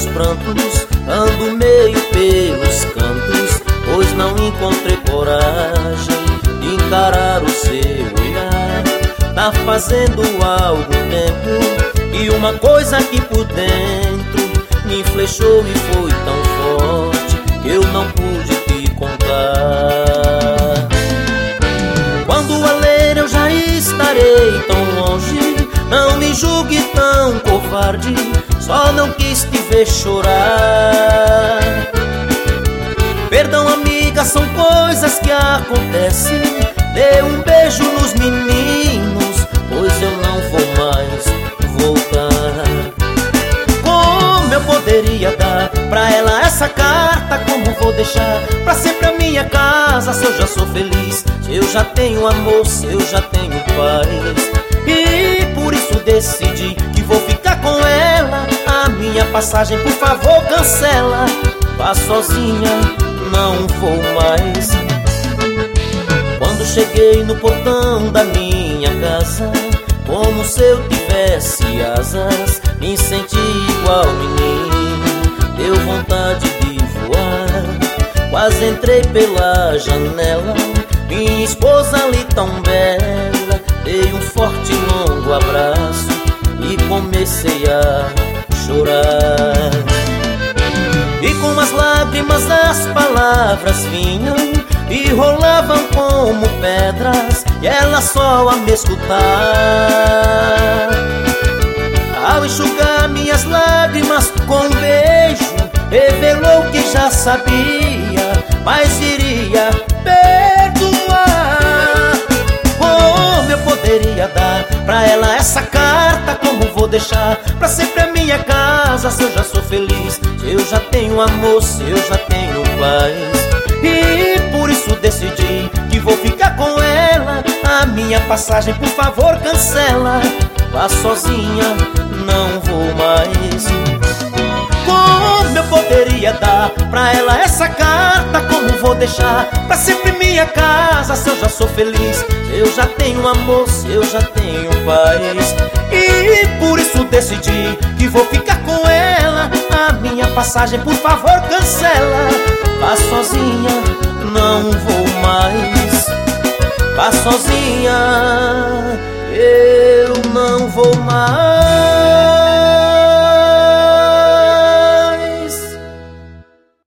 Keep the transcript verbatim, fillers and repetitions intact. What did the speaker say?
prantos, ando meio pelos cantos, pois não encontrei coragem de encarar o seu olhar. Tá fazendo algum tempo, e uma coisa aqui por dentro me flechou e foi tão forte que eu não pude te contar. Quando a ler eu já estarei tão longe, não me julgue tão covarde, só não quis te ver chorar. Perdão, amiga, são coisas que acontecem. Dê um beijo nos meninos, pois eu não vou mais voltar. Como eu poderia dar pra ela essa carta? Como vou deixar pra sempre a minha casa, se eu já sou feliz, se eu já tenho amor, se eu já tenho paz? E por isso decidi que vou ficar com ela. A minha passagem, por favor, cancela. Vá sozinha, não vou mais. Quando cheguei no portão da minha casa, como se eu tivesse asas, me senti igual menino, deu vontade de voar. Quase entrei pela janela, minha esposa ali tão bela, dei um forte e longo abraço e comecei a chorar. E com as lágrimas as palavras vinham e rolavam como pedras, e ela só a me escutar. Ao enxugar minhas lágrimas com um beijo, revelou que já sabia, mas iria perdoar. Como eu poderia dar pra ela essa carta? Como vou deixar pra sempre a minha casa, se eu já sou feliz, se eu já tenho amor, se eu já tenho paz? E por isso decidi que vou ficar com ela. A minha passagem, por favor, cancela. Vá sozinha, não vou mais. Como eu poderia dar pra ela essa carta? Como vou deixar pra sempre minha casa, se eu já sou feliz, se eu já tenho amor, se eu já tenho paz? E por isso decidi que vou ficar com ela. A minha passagem, por favor, cancela. Vá sozinha, não vou mais. Vá sozinha, eu não vou mais.